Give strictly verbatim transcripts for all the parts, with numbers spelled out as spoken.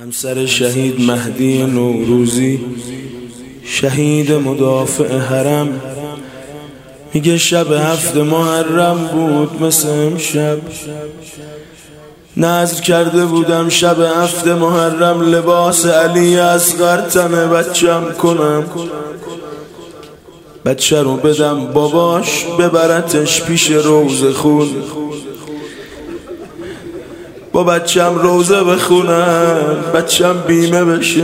همسر شهید مهدی نوروزی، شهید مدافع حرم، میگه شب هفت محرم بود مثل امشب. نذر کرده بودم شب هفت محرم لباس علی اصغر تن بچم کنم، بچه رو بدم باباش ببرتش پیش روزه خون، با بچم روزه بخونم بچم بیمه بشه.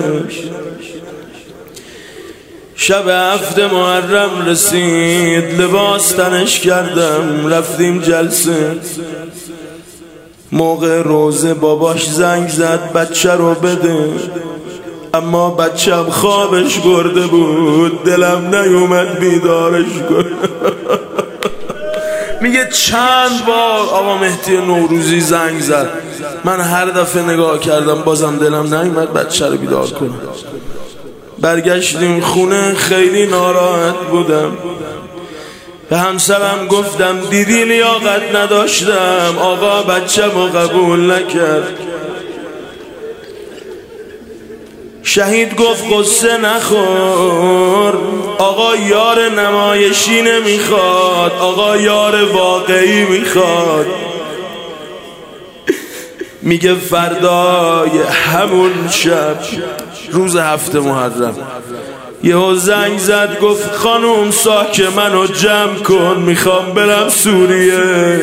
شب هفت محرم رسید، لباس تنش کردم رفتیم جلسه. موقع روزه باباش زنگ زد بچه رو بده، اما بچم خوابش برده بود، دلم نیومد بیدارش کنم. میگه چند بار آقا مهدی نوروزی زنگ زد، من هر دفعه نگاه کردم بازم دلم نیومد بچه رو بیدار کنم. برگشتیم خونه، خیلی ناراحت بودم. به همسرم گفتم دیدی لیاقت نداشتم، آقا بچه‌مو قبول نکرد. شهید گفت قصه نخور، آقا یار نمایشی نمیخواد، آقا یار واقعی میخواد. میگه فردای همون شب روز هفت محرم یهو زنگ زد گفت خانوم ساک منو جمع کن، میخوام برم سوریه.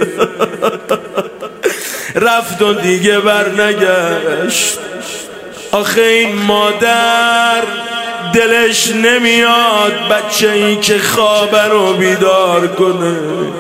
رفت و دیگه بر نگشت. آخه این مادر دلش نمیاد بچه ای که خوابه رو بیدار کنه.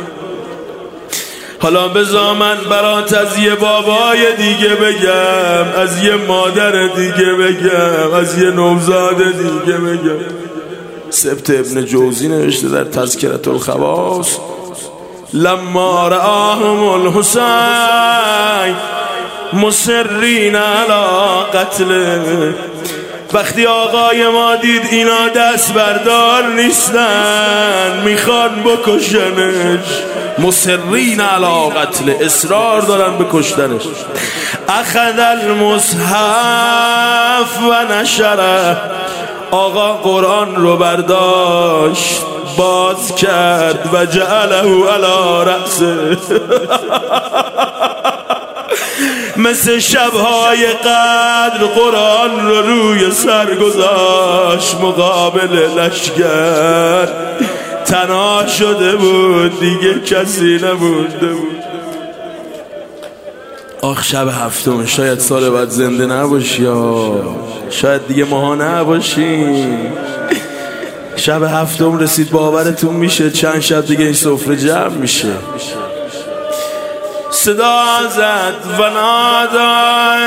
حالا بذار من برات از یه بابای دیگه بگم، از یه مادر دیگه بگم، از یه نوزاد دیگه بگم. سبت ابن جوزی نوشته در تذکرة الخواص، لما رآهم الحسین مصرین علی قتله. وقتی آقای ما دید اینا دست بردار نیستن، میخوان بکشنش، مصرین علی قتل، اصرار دارن بکشتنش. اخذ المصحف و نشره، آقا قرآن رو برداشت باز کرد و جعله علی رأسه. مثل شبهای قدر قرآن رو روی سر گذاشت، مقابل لشکر تنها شده بود، دیگه کسی نبوده بود. آخ شب هفتم، شاید سال بعد زنده نباشی، یا شاید دیگه ماها نباشیم. شب هفتم رسید، باورتون میشه چند شب دیگه این سفره جمع میشه. صدا زد و نادا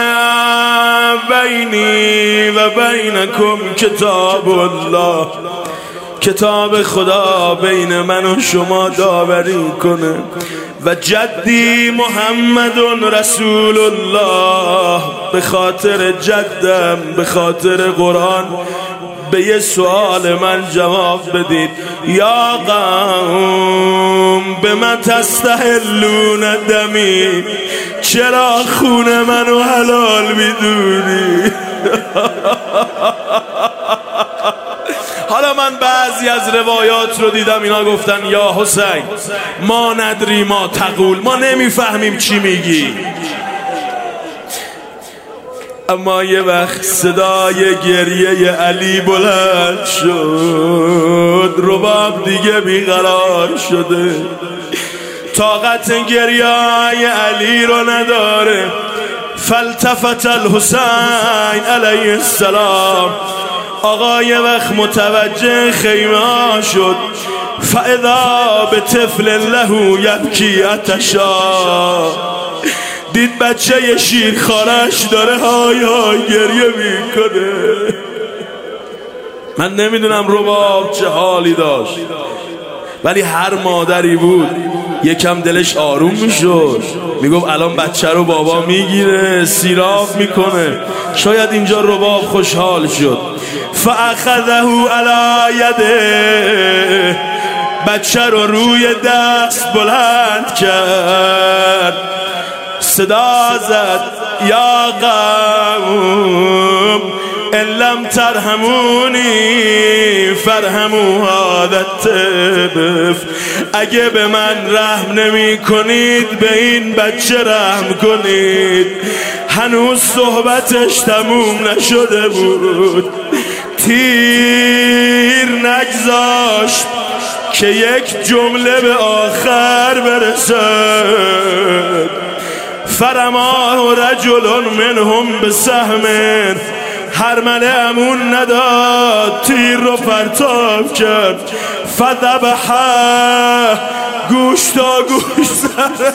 بینی و بینکم کتاب الله، کتاب خدا بین من و شما داوری کنه. و جدی محمد رسول الله، به خاطر جدم به خاطر قرآن به یه سوال من جواب بدید. یا قوم بما تستحلون دمی، چرا خون منو حلال میدونی؟ حالا من بعضی از روایات رو دیدم، اینا گفتن یا حسین ما ندری ما تقول، ما نمیفهمیم چی میگی. اما یه وقت صدای گریه علی بلند شد، رباب دیگه بیقرار شده، طاقت گریه های علی رو نداره. فالتفت الحسین علیه السلام، آقا یه وقت متوجه خیمه ها شد. فاذا بطفل له یبکی عطشا، دید بچه یه شیر خارش داره های های گریه میکنه. من نمیدونم رباب چه حالی داشت، ولی هر مادری بود یکم دلش آروم میشد، میگفت الان بچه رو بابا میگیره سیراب میکنه. شاید اینجا رباب خوشحال شد. فاخذه علی یده، بچه رو روی دست بلند کرد. صدا زد یا قوم لم ترحمونی فرحموا هذا الطفل. اگه به من رحم نمی کنید به این بچه رحم کنید. هنوز صحبتش تموم نشده بود، تیر نگذاشت که یک جمله به آخر برسد. فرماه رجل منهم بسهم، هرمله امون نداد، تیر رو پرتاب کرد. فذبحه، گوش تا گوش زد.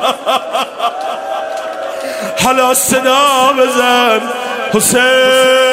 حالا صدا بزن حسین.